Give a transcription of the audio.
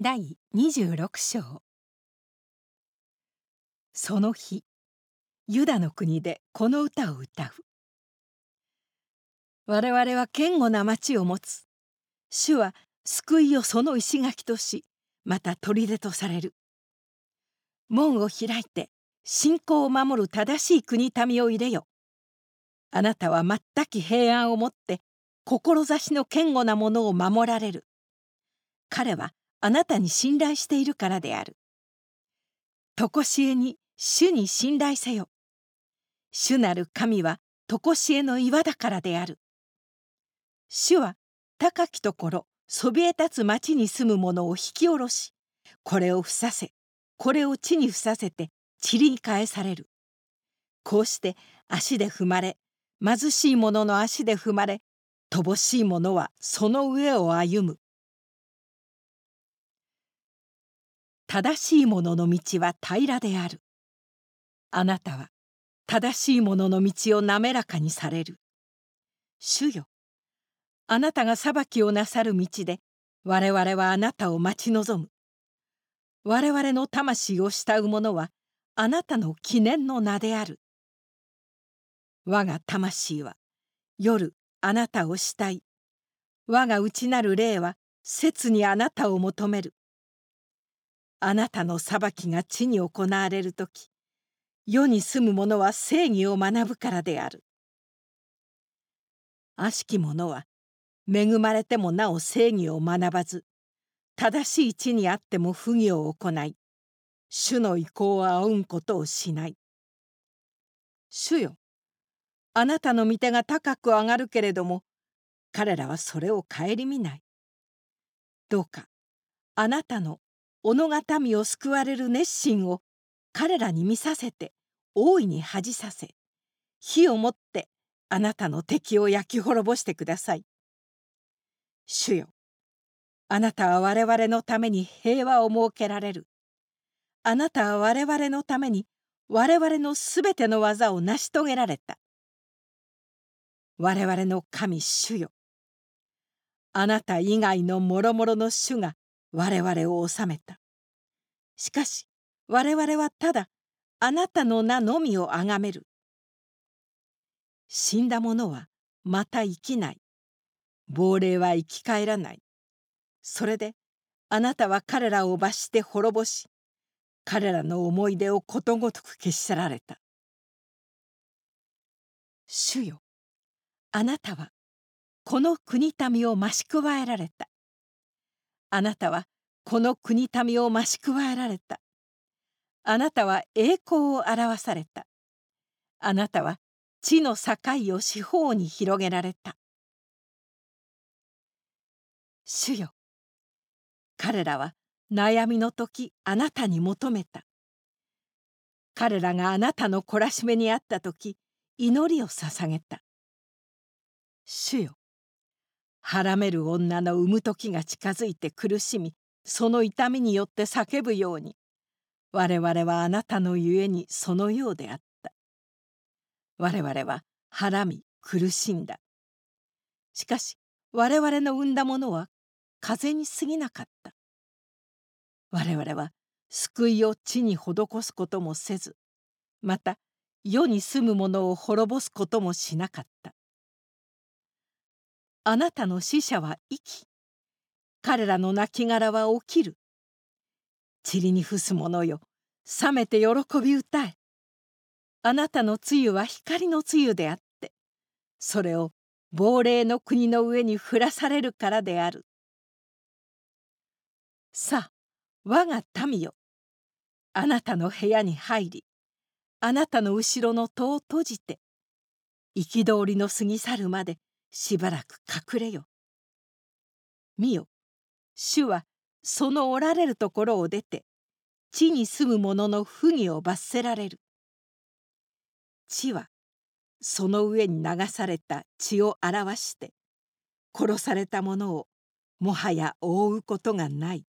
第26章。その日、ユダの国でこの歌を歌う。我々は堅固な町を持つ。主は救いをその石垣とし、また砦とされる。門を開いて信仰を守る正しい国民を入れよ。あなたは全き平安をもって志の堅固なものを守られる。彼はあなたに信頼しているからである。とこしえに主に信頼せよ。主なる神はとこしえの岩だからである。主は高きところそびえ立つ町に住む者を引き下ろし、これを伏させ、これを地に伏させて塵に返される。こうして足で踏まれ、貧しい者の足で踏まれ、乏しい者はその上を歩む。正しい者の道は平らである。あなたは正しい者の道を滑らかにされる。主よ、あなたが裁きをなさる道で、我々はあなたを待ち望む。我々の魂を慕う者は、あなたの記念の名である。我が魂は、夜あなたを慕い、我が内なる霊は、切にあなたを求める。あなたの裁きが地に行われるとき、世に住む者は正義を学ぶからである。悪しき者は、恵まれてもなお正義を学ばず、正しい地にあっても不義を行い、主の意向を仰ぐことをしない。主よ、あなたの御手が高く上がるけれども、彼らはそれを顧みない。どうか、あなたの己が民を救われる熱心を彼らに見させて、大いに恥じさせ、火をもってあなたの敵を焼き滅ぼしてください。主よ、あなたは我々のために平和を設けられる。あなたは我々のために我々のすべての技を成し遂げられた。我々の神主よ、あなた以外の諸々の主が我々を治めた。しかし我々はただあなたの名のみをあがめる。死んだ者はまた生きない。亡霊は生き返らない。それであなたは彼らを罰して滅ぼし、彼らの思い出をことごとく消し去られた。主よ、あなたはこの国民を増し加えられた。あなたはこの国民を増し加えられた。あなたは栄光を表された。あなたは地の境を四方に広げられた。主よ、彼らは悩みの時あなたに求めた。彼らがあなたの懲らしめにあった時、祈りを捧げた。主よ、はらめる女の産む時が近づいて苦しみ、その痛みによって叫ぶように、我々はあなたのゆえにそのようであった。我々ははらみ苦しんだ。しかし我々の産んだものは風に過ぎなかった。我々は救いを地に施すこともせず、また世に住む者を滅ぼすこともしなかった。あなたの使者は生き、彼らの亡骸は起きる。塵に伏す者よ、覚めて喜び歌え。あなたの露は光の露であって、それを亡霊の国の上に降らされるからである。さあ、我が民よ、あなたの部屋に入り、あなたの後ろの戸を閉じて、憤りの過ぎ去るまでしばらく隠れよ。見よ、主はそのおられるところを出て、地に住む者の不義を罰せられる。地はその上に流された血を表して、殺された者をもはや覆うことがない。